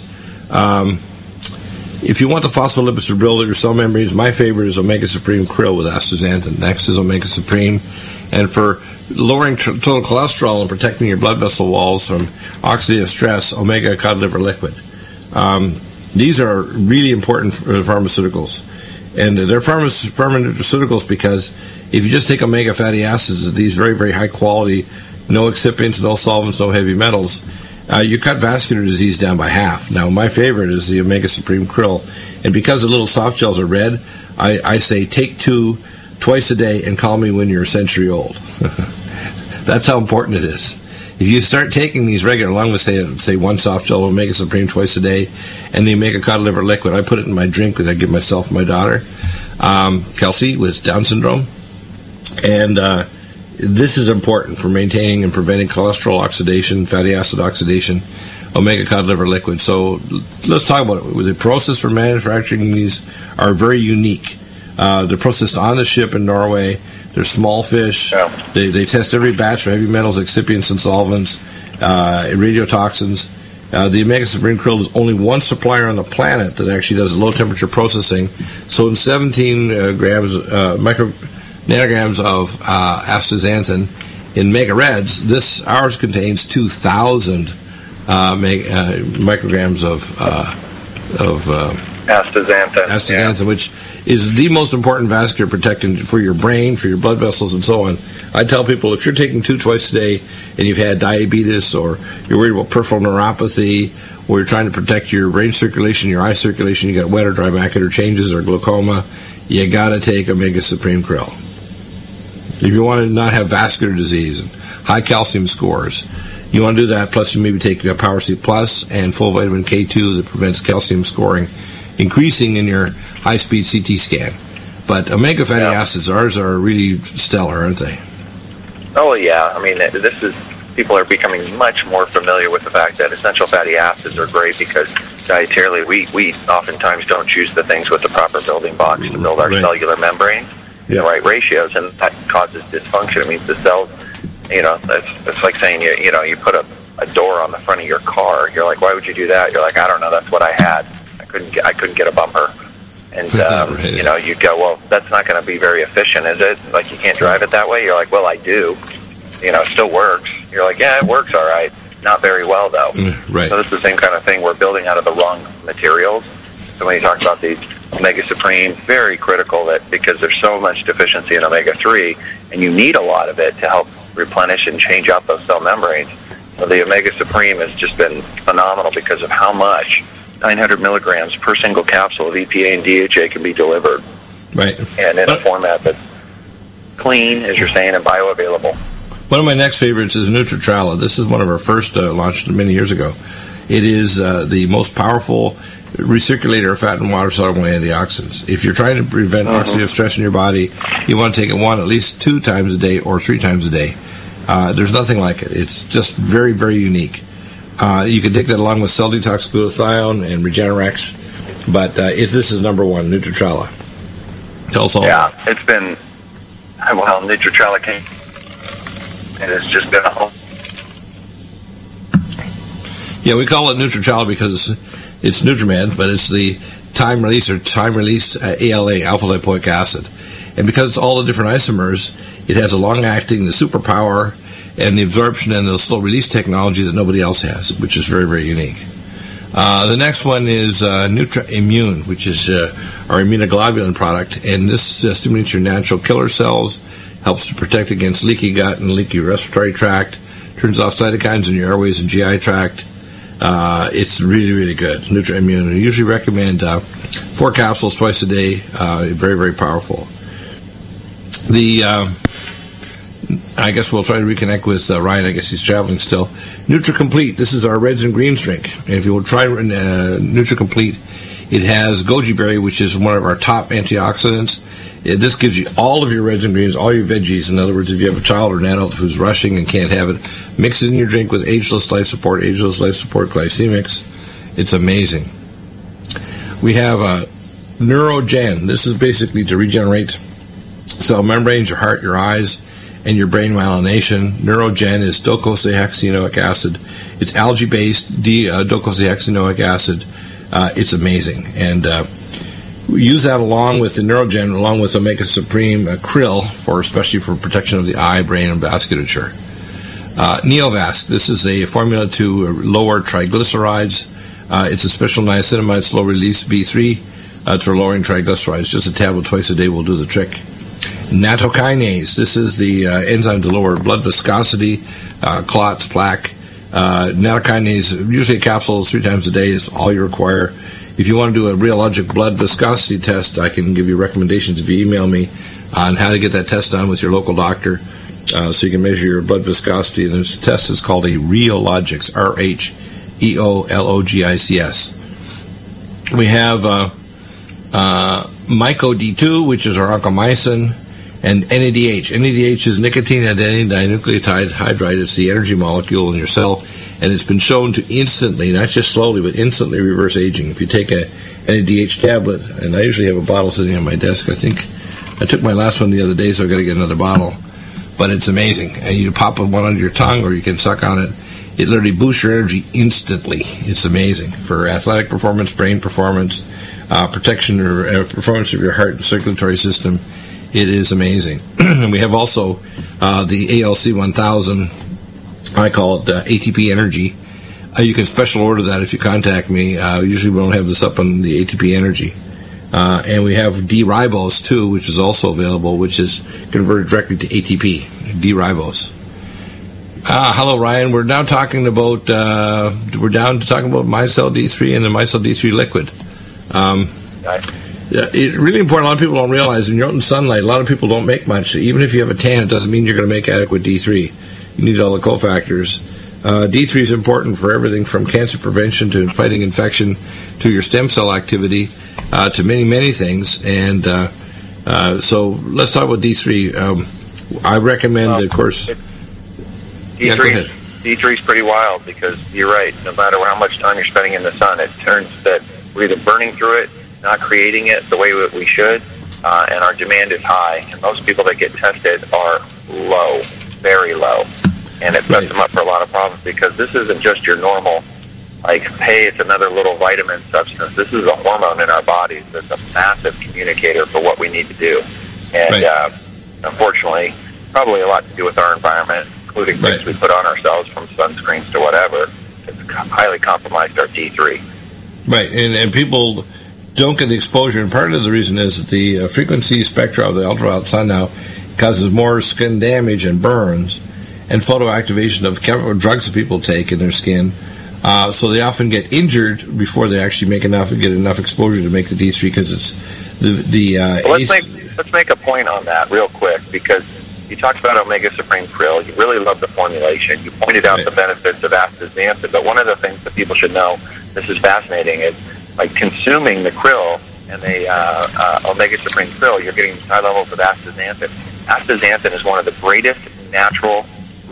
If you want the phospholipids to build your cell membranes, my favorite is Omega Supreme Krill with astaxanthin. Next is Omega Supreme. And for lowering total cholesterol and protecting your blood vessel walls from oxidative stress, omega cod liver liquid. These are really important pharmaceuticals. And they're pharmaceuticals because if you just take omega fatty acids, these very, very high quality, no excipients, no solvents, no heavy metals, you cut vascular disease down by half. Now, my favorite is the Omega Supreme Krill. And because the little soft gels are red, I say take 2 twice a day and call me when you're a century old. That's how important it is. If you start taking these regular, along with, say 1 soft gel Omega Supreme twice a day, and the Omega Cod Liver Liquid, I put it in my drink that I give myself and my daughter, Kelsey, with Down syndrome. And this is important for maintaining and preventing cholesterol oxidation, fatty acid oxidation, Omega Cod Liver Liquid. So let's talk about it. The process for manufacturing these are very unique. They're processed on the ship in Norway. They're small fish. Yeah. They test every batch for heavy metals, excipients, and solvents, radiotoxins. The Omega Supreme Krill is only one supplier on the planet that actually does low temperature processing. So in 17 nanograms of astaxanthin in mega reds, ours contains 2,000 micrograms of astaxanthin, which is the most important vascular protectant for your brain, for your blood vessels, and so on. I tell people, if you're taking 2 twice a day and you've had diabetes, or you're worried about peripheral neuropathy, or you're trying to protect your brain circulation, your eye circulation, you got wet or dry macular changes or glaucoma, you got to take Omega Supreme Krill. If you want to not have vascular disease and high calcium scores, you want to do that, plus you maybe take Power C Plus and full vitamin K2 that prevents calcium scoring increasing in your high-speed CT scan. But omega fatty acids, ours are really stellar, aren't they? Oh, yeah. I mean, people are becoming much more familiar with the fact that essential fatty acids are great because dietarily we oftentimes don't choose the things with the proper building blocks to build our cellular membranes in the right ratios, and that causes dysfunction. It means the cells, it's like saying, you put a door on the front of your car. You're like, why would you do that? You're like, I don't know, that's what I had. I couldn't get a bumper. And, you'd go, well, that's not going to be very efficient, is it? Like, you can't drive it that way? You're like, well, I do. It still works. You're like, yeah, it works all right. Not very well, though. Right. So this is the same kind of thing. We're building out of the wrong materials. So when you talk about the Omega Supreme, very critical that because there's so much deficiency in Omega-3, and you need a lot of it to help replenish and change out those cell membranes. So the Omega Supreme has just been phenomenal because of how much 900 milligrams per single capsule of EPA and DHA can be delivered. Right. And in a format that's clean, as you're saying, and bioavailable. One of my next favorites is Nutritrala. This is one of our first launched many years ago. It is the most powerful recirculator of fat and water-soluble antioxidants. If you're trying to prevent oxidative stress in your body, you want to take it at least 2 times a day or 3 times a day. There's nothing like it. It's just very, very unique. You can take that along with Cell Detox Glutathione and Regenerex, but this is number one, Nutritrala. Tell us all. Yeah, it's been, Nutritrala came, and it's just been a whole. Yeah, we call it Nutritrala because it's Nutrimed, but it's the time-released ALA, alpha-lipoic acid. And because it's all the different isomers, it has a long-acting, the superpower, and the absorption and the slow-release technology that nobody else has, which is very, very unique. The next one is Nutra Immune, which is our immunoglobulin product, and this stimulates your natural killer cells, helps to protect against leaky gut and leaky respiratory tract, turns off cytokines in your airways and GI tract. It's really, really good. Nutra Immune. I usually recommend 4 capsules twice a day. Very, very powerful. I guess we'll try to reconnect with Ryan. I guess he's traveling still. NutriComplete. This is our reds and greens drink. And if you will try NutriComplete, it has goji berry, which is one of our top antioxidants. This gives you all of your reds and greens, all your veggies. In other words, if you have a child or an adult who's rushing and can't have it, mix it in your drink with Ageless Life Support Glycemics. It's amazing. We have Neurogen. This is basically to regenerate cell membranes, your heart, your eyes, and your brain myelination. Neurogen is docosahexaenoic acid. It's algae-based docosahexaenoic acid. It's amazing. And We use that along with the Neurogen, along with Omega Supreme Krill, especially for protection of the eye, brain, and vasculature. Neovasc, this is a formula to lower triglycerides. It's a special niacinamide slow-release B3 for lowering triglycerides. Just a tablet twice a day will do the trick. Nattokinase, this is the enzyme to lower blood viscosity, clots, plaque. Nattokinase, usually a capsule 3 times a day is all you require. If you want to do a rheologic blood viscosity test, I can give you recommendations if you email me on how to get that test done with your local doctor, so you can measure your blood viscosity. And this test is called a Rheologics, RHEOLOGICS. We have MycoD2, which is our oncomycin, and NADH. NADH is nicotine adenine dinucleotide hydride. It's the energy molecule in your cell, and it's been shown to instantly, not just slowly, but instantly reverse aging. If you take a NADH tablet, and I usually have a bottle sitting on my desk. I think I took my last one the other day, so I've got to get another bottle. But it's amazing. And you pop one under your tongue, or you can suck on it. It literally boosts your energy instantly. It's amazing for athletic performance, brain performance, protection or performance of your heart and circulatory system. It is amazing. And we have also the ALC 1000. I call it ATP Energy. You can special order that if you contact me. Usually we don't have this up on the ATP Energy. And we have D-ribose, too, which is also available, which is converted directly to ATP, D-ribose. Hello, Ryan. We're now talking about, we're down to talking about MyCell D3 and the MyCell D3 liquid. It's really important. A lot of people don't realize when you're out in sunlight, a lot of people don't make much. Even if you have a tan, it doesn't mean you're going to make adequate D3. You need all the cofactors. D3 is important for everything from cancer prevention to fighting infection to your stem cell activity to many, many things. And so let's talk about D3. I recommend, of course... D3 is pretty wild because you're right. No matter how much time you're spending in the sun, it turns that we're either burning through it, not creating it the way that we should, and our demand is high. And most people that get tested are low, very low. And it sets them up for a lot of problems because this isn't just your normal, like, hey, it's another little vitamin substance. This is a hormone in our bodies that's a massive communicator for what we need to do. And unfortunately, probably a lot to do with our environment, including things we put on ourselves from sunscreens to whatever. It's highly compromised our D3. Right, and people don't get the exposure, and part of the reason is that the frequency spectra of the ultraviolet sun now causes more skin damage and burns and photoactivation of chemical drugs that people take in their skin. So they often get injured before they actually make enough and get enough exposure to make the D3 because it's let's make a point on that real quick because you talked about Omega Supreme Krill. You really love the formulation. You pointed out the benefits of astaxanthin, but one of the things that people should know, this is fascinating, is like consuming the krill and the Omega Supreme Krill, you're getting high levels of astaxanthin. Astaxanthin is one of the greatest natural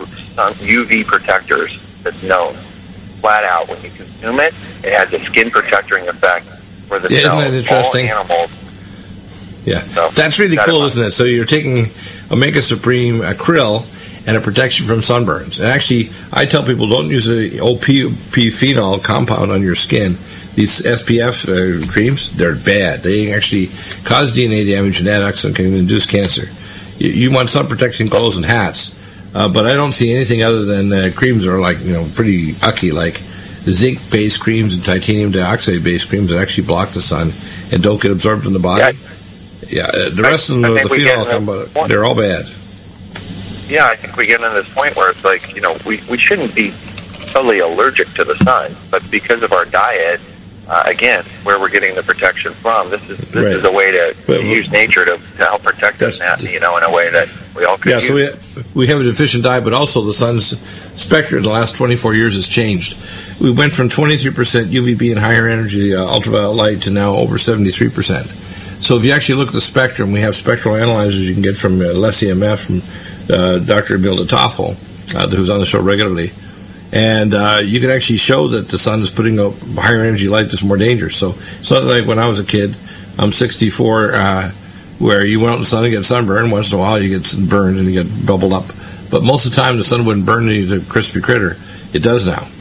UV protectors that's known. Flat out, when you consume it, it has a skin protecting effect for the cells. Isn't that interesting? All animals. Yeah, so, that's really cool, isn't it? So you're taking Omega Supreme krill and a protection from sunburns. And actually, I tell people don't use a OP phenol compound on your skin. These SPF creams, they're bad. They actually cause DNA damage and antioxidant can induce cancer. You want sun protection clothes and hats. But I don't see anything other than creams that are like, pretty ucky, like zinc-based creams and titanium dioxide-based creams that actually block the sun and don't get absorbed in the body. Yeah, the rest of them, the phenol, they're all bad. Yeah, I think we get into this point where it's like, we shouldn't be totally allergic to the sun, but because of our diet, again, where we're getting the protection from, this is a way to use nature to help protect us, in a way that we all could use. So we have a deficient diet, but also the sun's spectrum in the last 24 years has changed. We went from 23% UVB and higher energy ultraviolet light to now over 73%. So if you actually look at the spectrum, we have spectral analyzers you can get from LSEMF, from Dr. Emil de Toffel, who's on the show regularly. And you can actually show that the sun is putting up higher energy light that's more dangerous. So it's not like when I was a kid, I'm 64, where you went out in the sun and get sunburned. Once in a while you get burned and you get bubbled up. But most of the time the sun wouldn't burn you, the crispy critter. It does now.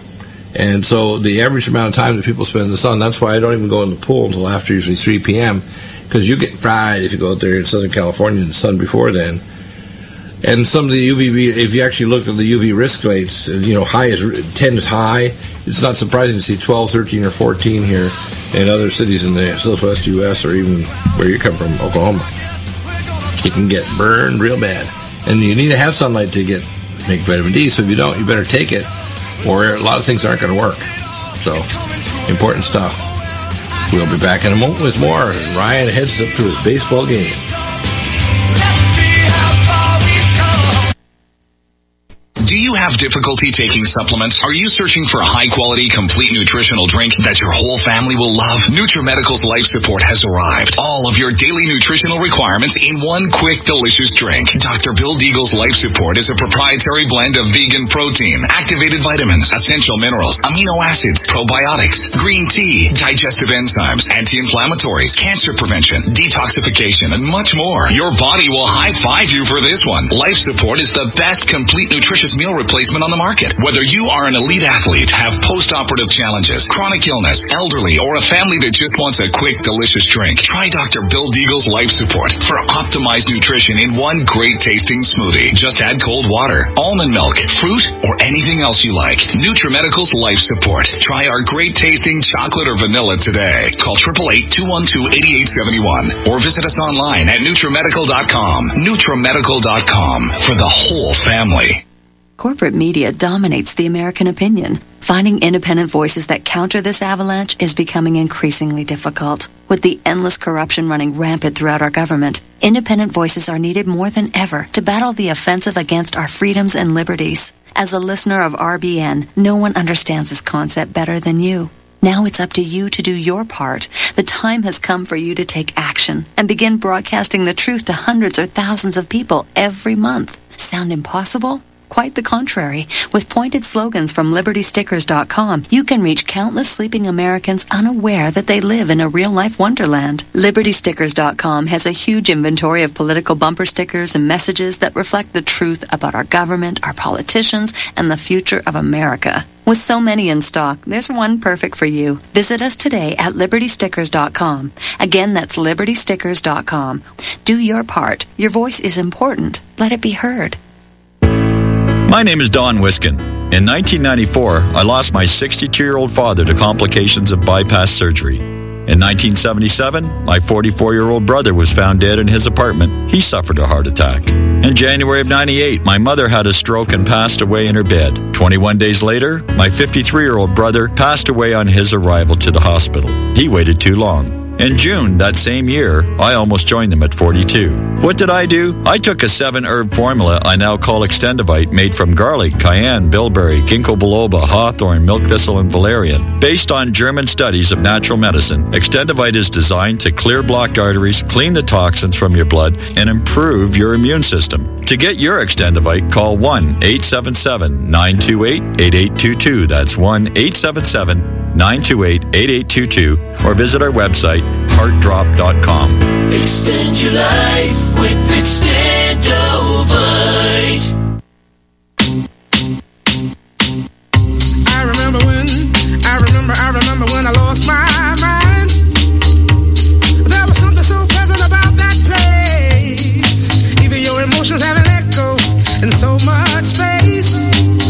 And so the average amount of time that people spend in the sun, that's why I don't even go in the pool until after usually 3 p.m., because you get fried if you go out there in Southern California in the sun before then. And some of the UVB, if you actually look at the UV risk rates, 10 is high. It's not surprising to see 12, 13, or 14 here in other cities in the southwest U.S. or even where you come from, Oklahoma. You can get burned real bad. And you need to have sunlight to make vitamin D, so if you don't, you better take it, or a lot of things aren't going to work. So, important stuff. We'll be back in a moment with more. Ryan heads up to his baseball game. Do you have difficulty taking supplements? Are you searching for a high-quality, complete nutritional drink that your whole family will love? NutriMedical's Life Support has arrived. All of your daily nutritional requirements in one quick, delicious drink. Dr. Bill Deagle's Life Support is a proprietary blend of vegan protein, activated vitamins, essential minerals, amino acids, probiotics, green tea, digestive enzymes, anti-inflammatories, cancer prevention, detoxification, and much more. Your body will high-five you for this one. Life Support is the best complete nutritious meal replacement on the market. Whether you are an elite athlete, have post-operative challenges, chronic illness, elderly, or a family that just wants a quick, delicious drink, try Dr. Bill Deagle's Life Support for optimized nutrition in one great-tasting smoothie. Just add cold water, almond milk, fruit, or anything else you like. NutriMedical's Life Support. Try our great-tasting chocolate or vanilla today. Call 888-212-8871 or visit us online at NutriMedical.com. NutriMedical.com for the whole family. Corporate media dominates the American opinion. Finding independent voices that counter this avalanche is becoming increasingly difficult. With the endless corruption running rampant throughout our government, independent voices are needed more than ever to battle the offensive against our freedoms and liberties. As a listener of RBN, no one understands this concept better than you. Now it's up to you to do your part. The time has come for you to take action and begin broadcasting the truth to hundreds or thousands of people every month. Sound impossible? Quite the contrary. With pointed slogans from LibertyStickers.com, you can reach countless sleeping Americans unaware that they live in a real-life wonderland. LibertyStickers.com has a huge inventory of political bumper stickers and messages that reflect the truth about our government, our politicians, and the future of America. With so many in stock, there's one perfect for you. Visit us today at LibertyStickers.com. Again, that's LibertyStickers.com. Do your part. Your voice is important. Let it be heard. My name is Don Wiskin. In 1994, I lost my 62-year-old father to complications of bypass surgery. In 1977, my 44-year-old brother was found dead in his apartment. He suffered a heart attack. In January of 98, my mother had a stroke and passed away in her bed. 21 days later, my 53-year-old brother passed away on his arrival to the hospital. He waited too long. In June that same year, I almost joined them at 42. What did I do? I took a 7-herb formula I now call Extendivite, made from garlic, cayenne, bilberry, ginkgo biloba, hawthorn, milk thistle, and valerian. Based on German studies of natural medicine, Extendivite is designed to clear blocked arteries, clean the toxins from your blood, and improve your immune system. To get your Extendivite, call 1-877-928-8822. That's 1-877-928-8822, or visit our website, heartdrop.com. Extend your life with Extendovite. I remember when I lost my mind. There was something so pleasant about that place. Even your emotions have an echo in so much space.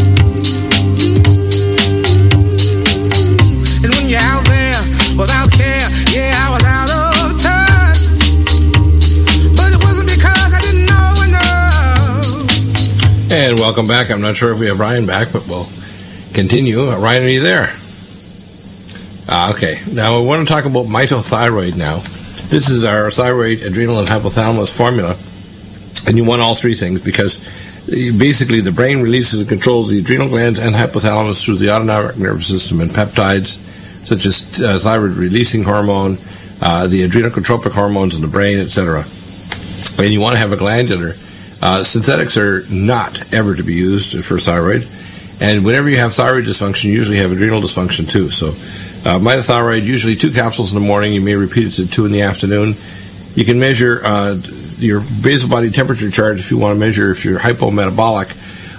And when you're out there without care, yeah, I was out of touch. But it wasn't because I didn't know enough. And welcome back. I'm not sure if we have Ryan back, but we'll continue. Ryan, are you there? Okay. Now, I want to talk about mitothyroid now. This is our thyroid, adrenal, and hypothalamus formula. And you want all three things because basically the brain releases and controls the adrenal glands and hypothalamus through the autonomic nervous system and peptides such as thyroid-releasing hormone, the adrenocorticotropic hormones in the brain, etc. And you want to have a glandular. Synthetics are not ever to be used for thyroid. And whenever you have thyroid dysfunction, you usually have adrenal dysfunction too. So mitothyroid, usually 2 capsules in the morning. You may repeat it to 2 in the afternoon. You can measure your basal body temperature chart if you want to measure if you're hypometabolic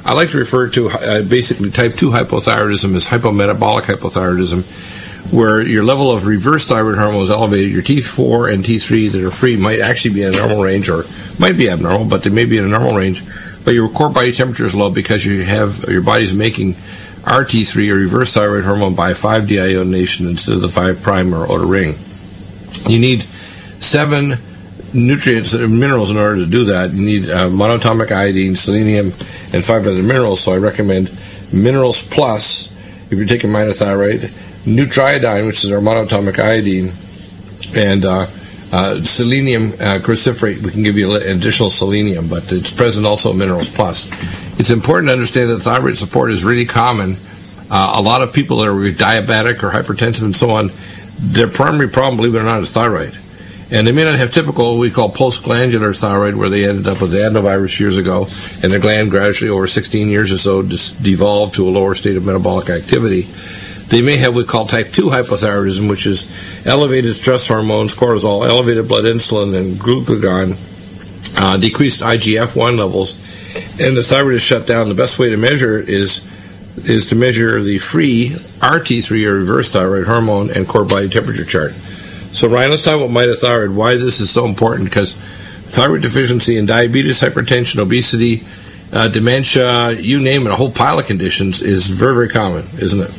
I like to refer to basically type 2 hypothyroidism as hypometabolic hypothyroidism, where your level of reverse thyroid hormone is elevated. Your T4 and T3 that are free might actually be in a normal range, or might be abnormal, but they may be in a normal range. But your core body temperature is low because your body's making RT3, or reverse thyroid hormone, by 5-deiodination instead of the 5' or outer ring. You need 7 nutrients and minerals in order to do that. You need monatomic iodine, selenium, and 5 other minerals. So I recommend Minerals Plus if you're taking minothyroid, Nutriodine, which is our monatomic iodine, and selenium cruciferate. We can give you an additional selenium, but it's present also in Minerals Plus. It's important to understand that thyroid support is really common. A lot of people that are diabetic or hypertensive and so on, their primary problem, believe it or not, is thyroid. And they may not have typical, we call postglandular thyroid, where they ended up with adenovirus years ago, and the gland gradually, over 16 years or so, just devolved to a lower state of metabolic activity. They may have what we call type 2 hypothyroidism, which is elevated stress hormones, cortisol, elevated blood insulin, and glucagon, decreased IGF-1 levels, and the thyroid is shut down. The best way to measure it is to measure the free RT3, or reverse thyroid hormone, and core body temperature chart. So, Ryan, let's talk about mitothyroid, why this is so important, because thyroid deficiency in diabetes, hypertension, obesity, dementia, you name it, a whole pile of conditions is very, very common, isn't it?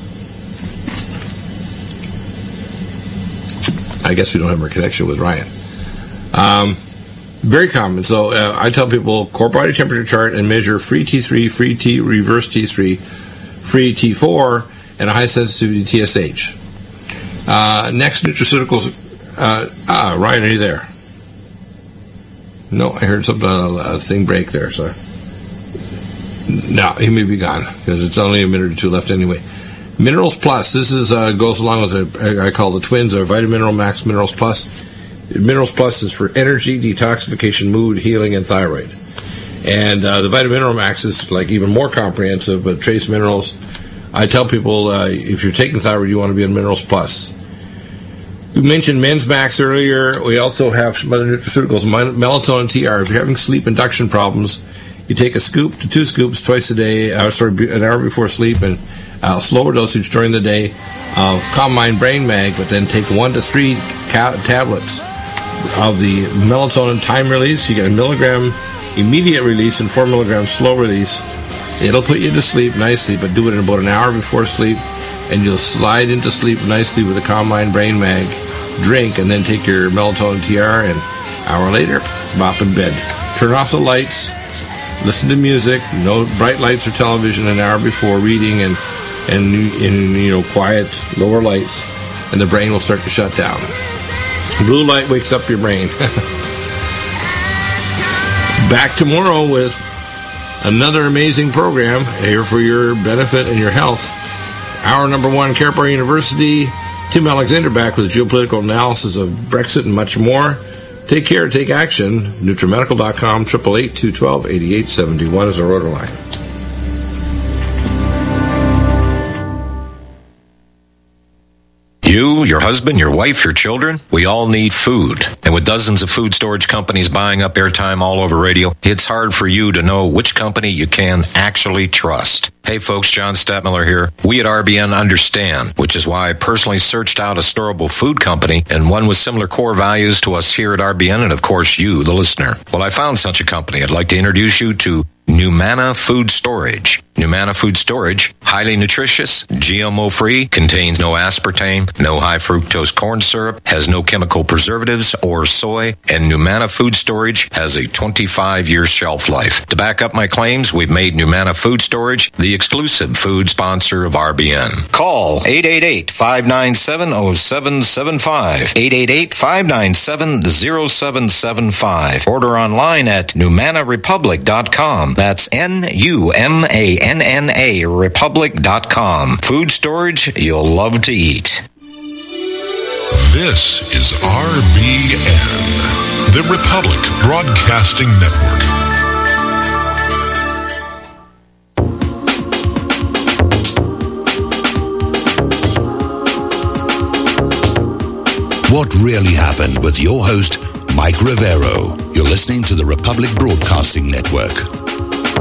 I guess we don't have a connection with Ryan. Very common. So I tell people core body temperature chart and measure free T3, free reverse T3, free T4, and a high sensitivity TSH. Next, nutraceuticals. Ryan, are you there? No, I heard something, a thing break there. So no, he may be gone because it's only a minute or two left anyway. Minerals Plus. This is goes along with I call the twins, or Vitamin Mineral Max Minerals Plus. Minerals Plus is for energy, detoxification, mood, healing, and thyroid. And the Vitamin Mineral Max is like even more comprehensive, but trace minerals. I tell people if you're taking thyroid, you want to be on Minerals Plus. We mentioned Men's Max earlier. We also have some other nutraceuticals, melatonin TR. If you're having sleep induction problems, you take a scoop to 2 scoops twice a day, an hour before sleep, and slower dosage during the day of Calm Mind Brain Mag, but then take 1 to 3 tablets of the melatonin time release. You get a milligram immediate release and 4 milligrams slow release. It'll put you to sleep nicely, but do it in about an hour before sleep, and you'll slide into sleep nicely with a Calm Mind Brain Mag drink, and then take your melatonin TR, and an hour later, bop in bed. Turn off the lights, listen to music, no bright lights or television an hour before, reading and quiet, lower lights, and the brain will start to shut down. Blue light wakes up your brain. Back tomorrow with another amazing program here for your benefit and your health. Hour number 1, Carepar University. Tim Alexander back with geopolitical analysis of Brexit and much more. Take care, take action. NutriMedical.com, 888-212-8871 is our order line. You, your husband, your wife, your children, we all need food. And with dozens of food storage companies buying up airtime all over radio, it's hard for you to know which company you can actually trust. Hey folks, John Stadtmiller here. We at RBN understand, which is why I personally searched out a storable food company and one with similar core values to us here at RBN and of course you, the listener. Well, I found such a company. I'd like to introduce you to Numana Food Storage. Numana Food Storage, highly nutritious, GMO-free, contains no aspartame, no high-fructose corn syrup, has no chemical preservatives or soy, and Numana Food Storage has a 25-year shelf life. To back up my claims, we've made Numana Food Storage the exclusive food sponsor of RBN. Call 888-597-0775, 888-597-0775. Order online at NumanaRepublic.com. That's NUMANNA Republic.com. Food storage you'll love to eat. This is RBN, the Republic Broadcasting Network. What really happened with your host, Mike Rivero. You're listening to the Republic Broadcasting Network.